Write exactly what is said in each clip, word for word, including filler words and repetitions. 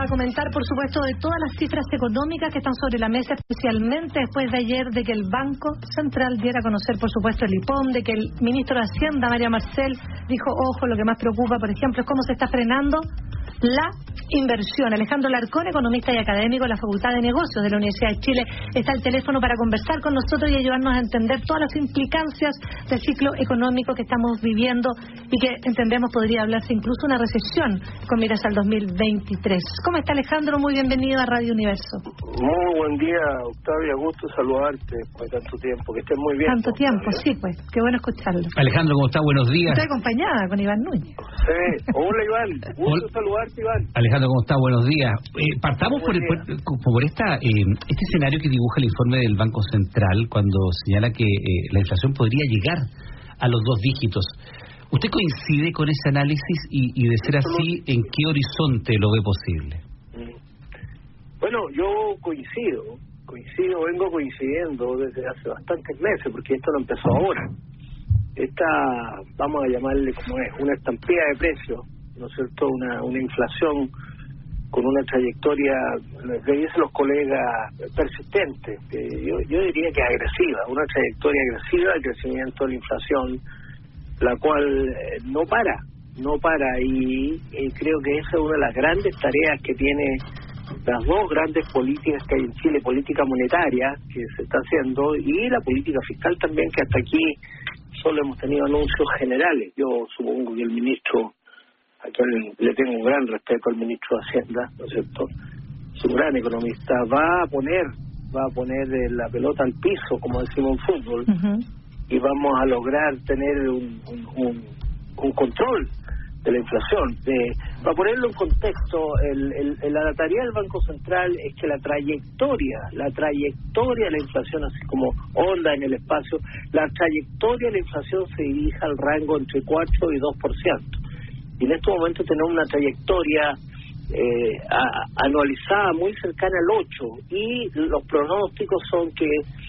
a comentar, por supuesto, de todas las cifras económicas que están sobre la mesa, especialmente después de ayer de que el Banco Central diera a conocer, por supuesto, el I P O M, de que el ministro de Hacienda, María Marcel, dijo, ojo, lo que más preocupa, por ejemplo, es cómo se está frenando la inversión. Alejandro Larcón, economista y académico de la Facultad de Negocios de la Universidad de Chile, está al teléfono para conversar con nosotros y ayudarnos a entender todas las implicancias del ciclo económico que estamos viviendo y que entendemos podría hablarse incluso de una recesión con miras al dos mil veintitrés. ¿Cómo está, Alejandro? Muy bienvenido a Radio Universo. Muy buen día, Octavia, gusto saludarte por tanto tiempo, que estés muy bien. Tanto tiempo, sí, pues, qué bueno escucharlo. Alejandro, ¿cómo está? Buenos días. Estoy acompañada con Iván Núñez. Sí. Hola, Iván, gusto Hola. saludarte, Iván. Alejandro, ¿cómo está? Buenos días. Eh, partamos por, el, por, por esta eh, este escenario que dibuja el informe del Banco Central cuando señala que eh, la inflación podría llegar a los dos dígitos. ¿Usted coincide con ese análisis y, y de ser así, en qué horizonte lo ve posible? Bueno, yo coincido, coincido, vengo coincidiendo desde hace bastantes meses, porque esto no empezó ahora. Esta, vamos a llamarle como es, una estampida de precios, ¿no es cierto? Una, una inflación con una trayectoria, que dicen los colegas, persistente, que yo, yo diría que agresiva, una trayectoria agresiva de crecimiento de la inflación, la cual eh, no para, no para, y eh, creo que esa es una de las grandes tareas que tiene las dos grandes políticas que hay en Chile, política monetaria que se está haciendo y la política fiscal también, que hasta aquí solo hemos tenido anuncios generales. Yo supongo que el ministro, a quien le tengo un gran respeto al ministro de Hacienda, ¿no es cierto?, es un gran economista, va a poner va a poner la pelota al piso, como decimos en fútbol, uh-huh. y vamos a lograr tener un, un, un, un control de la inflación. De, para ponerlo en contexto, el, el, el, la tarea del Banco Central es que la trayectoria, la trayectoria de la inflación, así como onda en el espacio, la trayectoria de la inflación se dirija al rango entre cuatro y dos por ciento. Y en este momento tenemos una trayectoria eh, a, anualizada muy cercana al ocho, y los pronósticos son que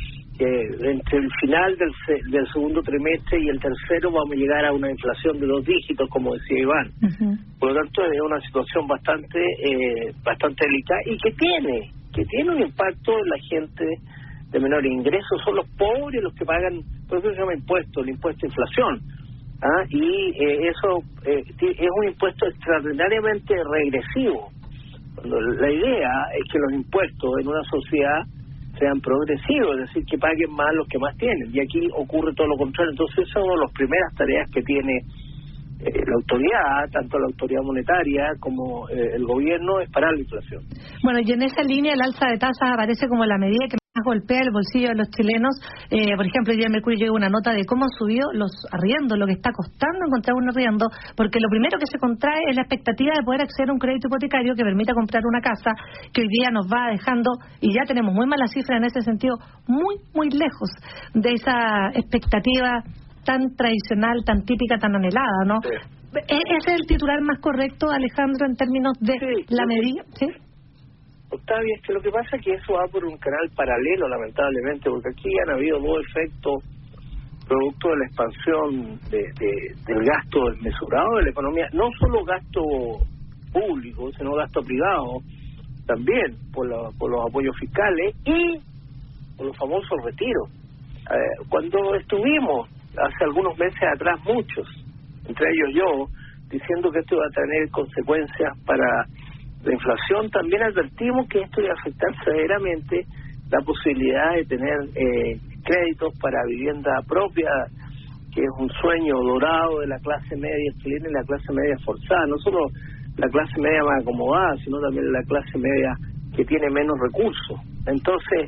Eh, entre el final del, del segundo trimestre y el tercero vamos a llegar a una inflación de dos dígitos, como decía Iván. Uh-huh. Por lo tanto, es una situación bastante eh, bastante delicada y que tiene que tiene un impacto en la gente de menor ingreso. Son los pobres los que pagan, por eso se llama impuesto, el impuesto de inflación. ¿Ah? Y eh, eso eh, es un impuesto extraordinariamente regresivo. Cuando la idea es que los impuestos en una sociedad sean progresivos, es decir, que paguen más los que más tienen, y aquí ocurre todo lo contrario. Entonces, esa es una de las primeras tareas que tiene eh, la autoridad, tanto la autoridad monetaria como eh, el gobierno, es parar la inflación. Bueno, y en esa línea el alza de tasas aparece como la medida que más golpea el bolsillo de los chilenos. Eh, por ejemplo, hoy día en Mercurio llegó una nota de cómo han subido los arriendos, lo que está costando encontrar un arriendo, porque lo primero que se contrae es la expectativa de poder acceder a un crédito hipotecario que permita comprar una casa, que hoy día nos va dejando, y ya tenemos muy malas cifras en ese sentido, muy, muy lejos de esa expectativa tan tradicional, tan típica, tan anhelada, ¿no? Sí. ¿Ese es el titular más correcto, Alejandro, en términos de sí, la medida? ¿Sí? Octavia, es que lo que pasa es que eso va por un canal paralelo, lamentablemente, porque aquí han habido dos efectos producto de la expansión de, de, del gasto desmesurado de la economía, no solo gasto público, sino gasto privado, también por, la, por los apoyos fiscales y por los famosos retiros. Eh, cuando estuvimos hace algunos meses atrás, muchos, entre ellos yo, diciendo que esto iba a tener consecuencias para la inflación, también advertimos que esto iba a afectar severamente la posibilidad de tener eh, créditos para vivienda propia, que es un sueño dorado de la clase media chilena y la clase media esforzada, no solo la clase media más acomodada, sino también la clase media que tiene menos recursos. Entonces,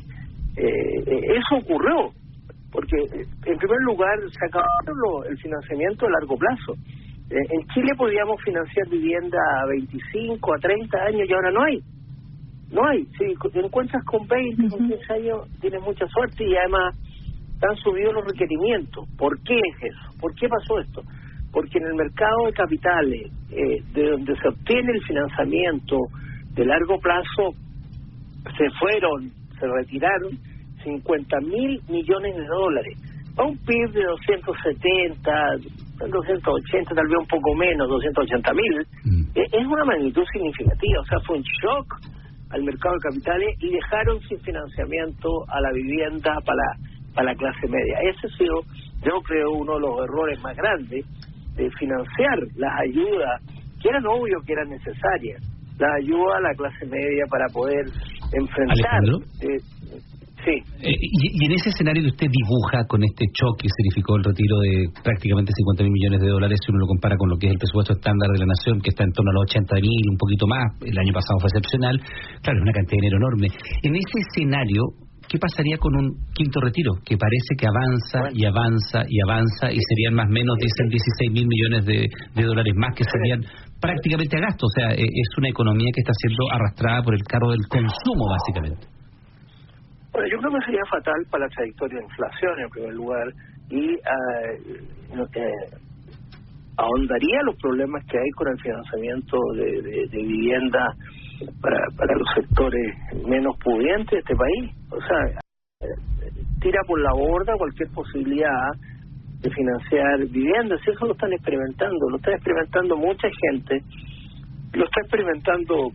eh, eso ocurrió, porque en primer lugar se acabó el financiamiento a largo plazo. En Chile podíamos financiar vivienda a veinticinco, a treinta años, y ahora no hay. No hay. Si te encuentras con veinte, uh-huh. con quince años, tienes mucha suerte, y además han subido los requerimientos. ¿Por qué es eso? ¿Por qué pasó esto? Porque en el mercado de capitales, eh, de donde se obtiene el financiamiento de largo plazo, se fueron, se retiraron cincuenta mil millones de dólares. A un P I B de doscientos setenta, doscientos ochenta, tal vez un poco menos, doscientos ochenta mil, mm. es una magnitud significativa, o sea, fue un shock al mercado de capitales y dejaron sin financiamiento a la vivienda para la, para la clase media. Ese ha sido, yo creo, uno de los errores más grandes de financiar las ayudas, que eran obvio que eran necesarias, la ayuda a la clase media para poder enfrentar. Eh, sí. Eh, y, y en ese escenario que usted dibuja con este choque que significó el retiro de prácticamente cincuenta mil millones de dólares, si uno lo compara con lo que es el presupuesto estándar de la nación, que está en torno a los ochenta mil, un poquito más, el año pasado fue excepcional, claro, es una cantidad de dinero enorme. En ese escenario, ¿qué pasaría con un quinto retiro? Que parece que avanza bueno. y avanza y avanza y serían más o menos, dicen, dieciséis mil millones de, de dólares más que serían prácticamente a gasto. O sea, es una economía que está siendo arrastrada por el carro del consumo, básicamente. Bueno, yo creo que sería fatal para la trayectoria de inflación, en primer lugar, y uh, eh, ahondaría los problemas que hay con el financiamiento de, de, de vivienda para, para los sectores menos pudientes de este país. O sea, eh, tira por la borda cualquier posibilidad de financiar viviendas. Si eso lo están experimentando, lo está experimentando mucha gente, lo está experimentando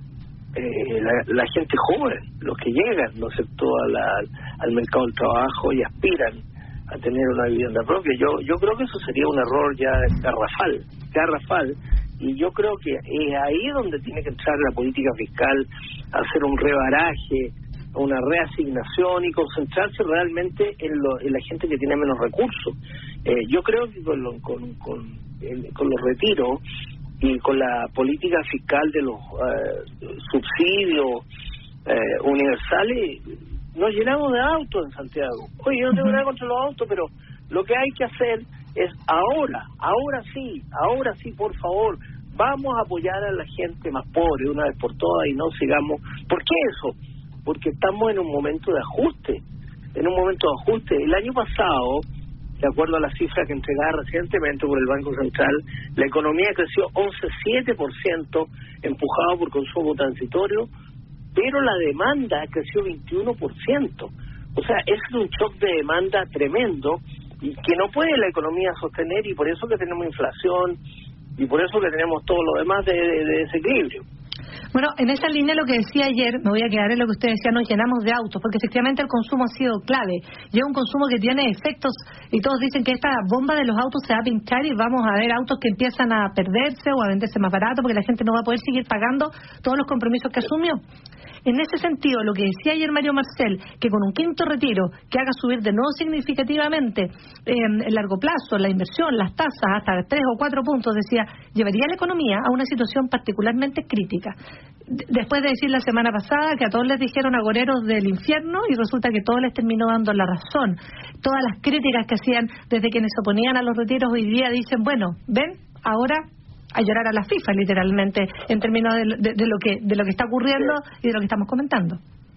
eh, la, la gente joven, los que llegan, ¿no es cierto?, a la, al mercado del trabajo y aspiran a tener una vivienda propia. Yo yo creo que eso sería un error ya garrafal, garrafal, y yo creo que es ahí donde tiene que entrar la política fiscal, hacer un rebaraje, una reasignación y concentrarse realmente en, lo, en la gente que tiene menos recursos. Eh, yo creo que con, lo, con, con, el, con los retiros y con la política fiscal de los uh, subsidios uh, universales, nos llenamos de autos en Santiago. Oye, yo no tengo nada contra los autos, pero lo que hay que hacer es ahora, ahora sí, ahora sí, por favor, vamos a apoyar a la gente más pobre de una vez por todas y no sigamos. ¿Por qué eso? Porque estamos en un momento de ajuste, en un momento de ajuste. El año pasado, de acuerdo a la cifra que entregaba recientemente por el Banco Central, la economía creció once coma siete por ciento, empujado por consumo transitorio, pero la demanda creció veintiuno por ciento. O sea, es un shock de demanda tremendo y que no puede la economía sostener, y por eso que tenemos inflación y por eso que tenemos todo lo demás de, de, de desequilibrio. Bueno, en esa línea lo que decía ayer, me voy a quedar en lo que usted decía, nos llenamos de autos, porque efectivamente el consumo ha sido clave, y es un consumo que tiene efectos, y todos dicen que esta bomba de los autos se va a pinchar y vamos a ver autos que empiezan a perderse o a venderse más barato, porque la gente no va a poder seguir pagando todos los compromisos que asumió. En ese sentido, lo que decía ayer Mario Marcel, que con un quinto retiro que haga subir de nuevo significativamente en el largo plazo la inversión, las tasas, hasta tres o cuatro puntos, decía, llevaría a la economía a una situación particularmente crítica. Después de decir la semana pasada que a todos les dijeron agoreros del infierno y resulta que todos les terminó dando la razón. Todas las críticas que hacían desde quienes se oponían a los retiros hoy día dicen, bueno, ven, ahora a llorar a la FIFA, literalmente, en términos de, de, de lo que de lo que está ocurriendo y de lo que estamos comentando.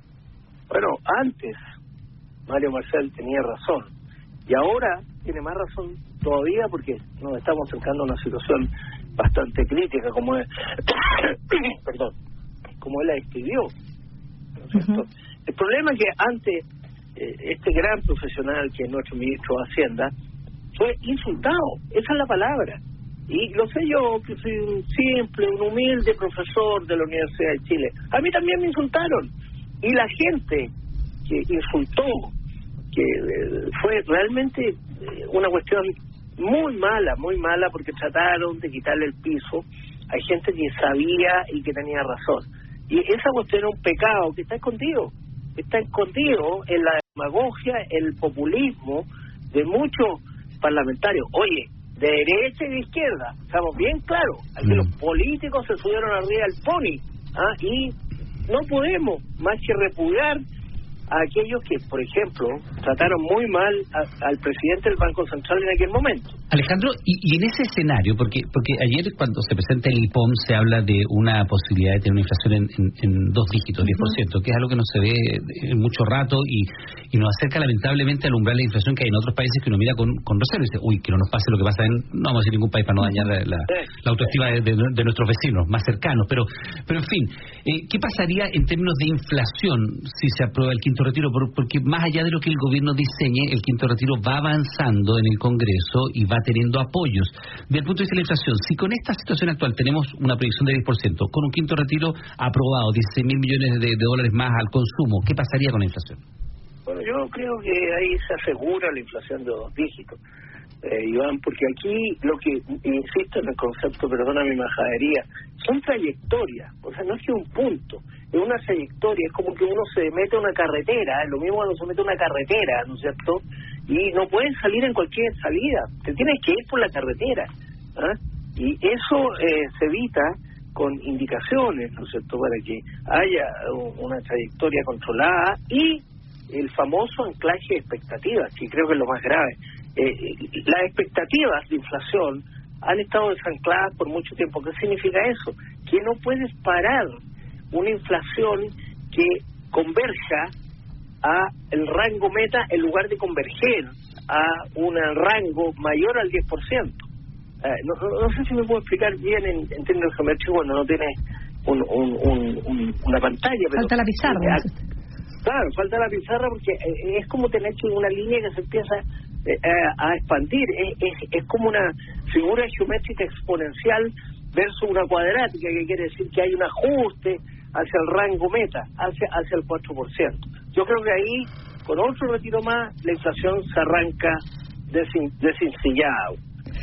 Bueno, antes Mario Marcel tenía razón y ahora tiene más razón todavía, porque nos estamos acercando a una situación bastante crítica, como es perdón, como él la describió, ¿no es cierto? Uh-huh. El problema es que antes eh, este gran profesional que es nuestro ministro de Hacienda fue insultado, esa es la palabra. Y lo sé yo, que soy un simple, un humilde profesor de la Universidad de Chile. A mí también me insultaron. Y la gente que insultó, que eh, fue realmente eh, una cuestión muy mala, muy mala, porque trataron de quitarle el piso a gente que sabía y que tenía razón. Y esa cuestión era un pecado que está escondido. Está escondido en la demagogia, el populismo de muchos parlamentarios. Oye, de derecha y de izquierda, estamos bien claros, aquí mm. los políticos se subieron arriba del pony, ¿ah? Y no podemos más que repudiar a aquellos que, por ejemplo, trataron muy mal a, al presidente del Banco Central en aquel momento. Alejandro, y, y en ese escenario, porque porque ayer cuando se presenta el I P O M se habla de una posibilidad de tener una inflación en, en, en dos dígitos, diez por ciento, uh-huh. que es algo que no se ve en mucho rato y, y nos acerca lamentablemente al umbral de la inflación que hay en otros países que uno mira con, con reserva y dice, uy, que no nos pase lo que pasa en, no vamos a decir ningún país para no dañar la, la, la autoestima de, de, de nuestros vecinos más cercanos, pero pero en fin, eh, ¿qué pasaría en términos de inflación si se aprueba el quinto retiro? Por, porque más allá de lo que el gobierno gobierno diseñe, el quinto retiro va avanzando en el Congreso y va teniendo apoyos. Desde el punto de vista de la inflación, si con esta situación actual tenemos una proyección de diez por ciento, con un quinto retiro aprobado, dieciséis mil millones de, de dólares más al consumo, ¿qué pasaría con la inflación? Bueno, yo creo que ahí se asegura la inflación de dos dígitos, eh, Iván, porque aquí lo que, insisto en el concepto, perdona mi majadería, son trayectorias, o sea, no es que un punto, es una trayectoria, es como que uno se mete a una carretera, es lo mismo cuando se mete a una carretera, ¿no es cierto? Y no puedes salir en cualquier salida, te tienes que ir por la carretera, ¿ah? Y eso eh, se evita con indicaciones, ¿no es cierto?, para que haya una trayectoria controlada y el famoso anclaje de expectativas, que creo que es lo más grave. Eh, las expectativas de inflación han estado desancladas por mucho tiempo. ¿Qué significa eso? Que no puedes parar una inflación que converja a el rango meta en lugar de converger a un rango mayor al diez por ciento. Eh, no, no, no sé si me puedo explicar bien en, en términos geométricos cuando no tiene un, un, un, un, una pantalla. Pero, falta la pizarra. Eh, claro, falta la pizarra porque eh, es como tener una línea que se empieza eh, a, a expandir. Es, es, es como una figura geométrica exponencial versus una cuadrática, que quiere decir que hay un ajuste hacia el rango meta, hacia, hacia el cuatro por ciento. Yo creo que ahí, con otro retiro más, la inflación se arranca desin, desencillada.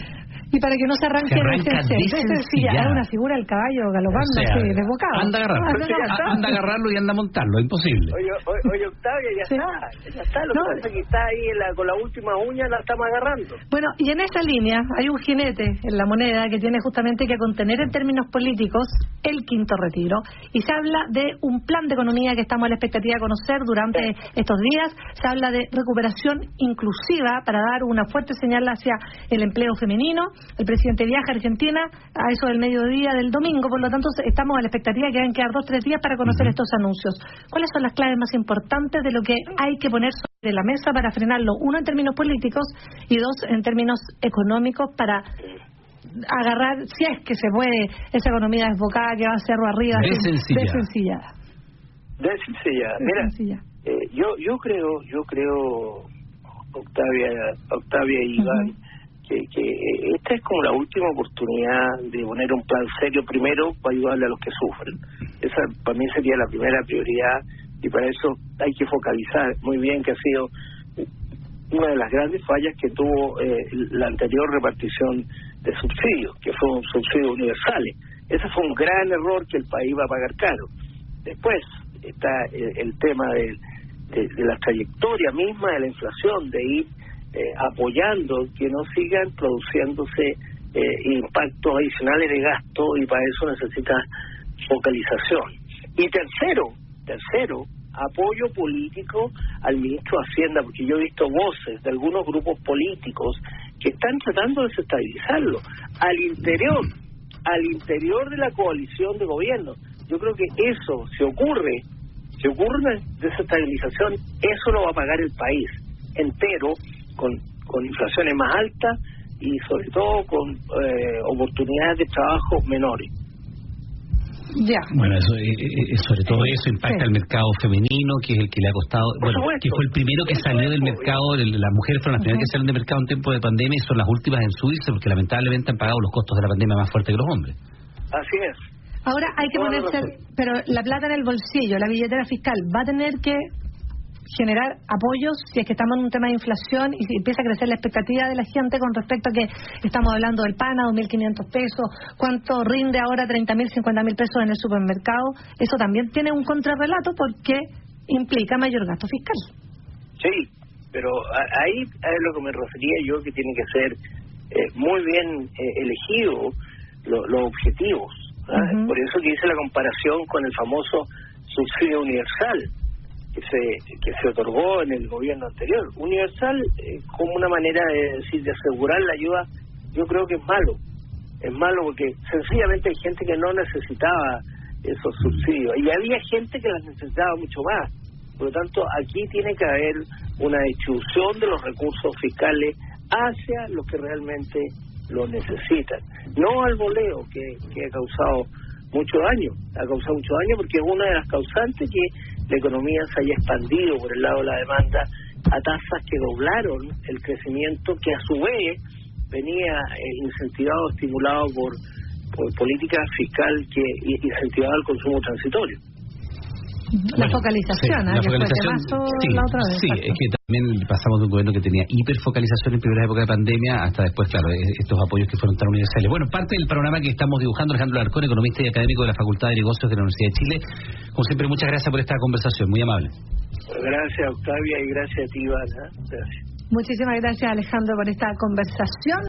Y para que no se arranque desencillada, es una figura del caballo galopando, o sea, así, desbocado. Anda a agarrarlo, anda, anda, anda a agarrarlo y anda a montarlo, es imposible. Oye, oye, oye Octavia, ya sí. está, ya está, lo no, que pasa es que está ahí en la, con la última uña, la estamos agarrando. Bueno, y en esa línea hay un jinete en la moneda que tiene justamente que contener en términos políticos el quinto retiro, y se habla de un plan de economía que estamos a la expectativa de conocer durante sí. estos días. Se habla de recuperación inclusiva para dar una fuerte señal hacia el empleo femenino. El presidente viaja a Argentina a eso del mediodía del domingo, por lo tanto estamos a la expectativa de que van a quedar dos o tres días para conocer uh-huh. estos anuncios. ¿Cuáles son las claves más importantes de lo que hay que poner sobre la mesa para frenarlo? Uno, en términos políticos, y dos, en términos económicos, para agarrar, si es que se puede, esa economía desbocada que va a cerro arriba, desencillada. Desencillada. Mira, eh, yo yo creo, yo creo, Octavia, Octavia y Iván, uh-huh. Que, que esta es como la última oportunidad de poner un plan serio primero para ayudarle a los que sufren. Esa para mí sería la primera prioridad, y para eso hay que focalizar muy bien, que ha sido una de las grandes fallas que tuvo eh, la anterior repartición de subsidios, que fue un subsidio universal. Ese fue un gran error que el país va a pagar caro. Después está el, el tema de, de, de la trayectoria misma de la inflación, de ir Eh, apoyando que no sigan produciéndose eh, impactos adicionales de gasto, y para eso necesita focalización. Y tercero, tercero, apoyo político al ministro de Hacienda, porque yo he visto voces de algunos grupos políticos que están tratando de desestabilizarlo al interior, al interior de la coalición de gobierno. Yo creo que eso, si ocurre, si ocurre una desestabilización, eso lo va a pagar el país entero, con, con inflaciones más altas y sobre todo con eh, oportunidades de trabajo menores. Ya. Bueno, eso, eh, sobre todo eso impacta sí. al mercado femenino, que es el que le ha costado, Por bueno, supuesto. que fue el primero que salió del mercado, las mujeres fueron las primeras uh-huh. que salieron del mercado en tiempo de pandemia, y son las últimas en subirse porque lamentablemente han pagado los costos de la pandemia más fuerte que los hombres. Así es. Ahora hay que Toda ponerse, pero la plata en el bolsillo, la billetera fiscal, va a tener que generar apoyos si es que estamos en un tema de inflación y si empieza a crecer la expectativa de la gente con respecto a que estamos hablando del pan a dos mil quinientos pesos, cuánto rinde ahora treinta mil, cincuenta mil pesos en el supermercado. Eso también tiene un contrarrelato porque implica mayor gasto fiscal. Sí, pero ahí es lo que me refería yo, que tiene que ser eh, muy bien eh, elegido lo, los objetivos. Uh-huh. Por eso que hice la comparación con el famoso subsidio universal que se que se otorgó en el gobierno anterior. Universal, eh, como una manera de decir, de asegurar la ayuda, yo creo que es malo. Es malo porque sencillamente hay gente que no necesitaba esos subsidios, y había gente que las necesitaba mucho más. Por lo tanto, aquí tiene que haber una distribución de los recursos fiscales hacia los que realmente lo necesitan. No al voleo, que, que ha causado mucho daño. Ha causado mucho daño porque es una de las causantes que la economía se haya expandido por el lado de la demanda a tasas que doblaron el crecimiento, que a su vez venía eh, incentivado, estimulado por, por política fiscal que incentivaba el consumo transitorio. La bueno, focalización, sí, ¿eh? La que focalización, fue sí, la otra vez. Sí, exacto. Es que también pasamos de un gobierno que tenía hiperfocalización en primera época de pandemia hasta después, claro, estos apoyos que fueron tan universales. Bueno, parte del panorama que estamos dibujando, Alejandro Alarcón, economista y académico de la Facultad de Negocios de la Universidad de Chile. Como siempre, muchas gracias por esta conversación, muy amable. Gracias, Octavia, y gracias a ti, Ivana. Gracias. Muchísimas gracias, Alejandro, por esta conversación.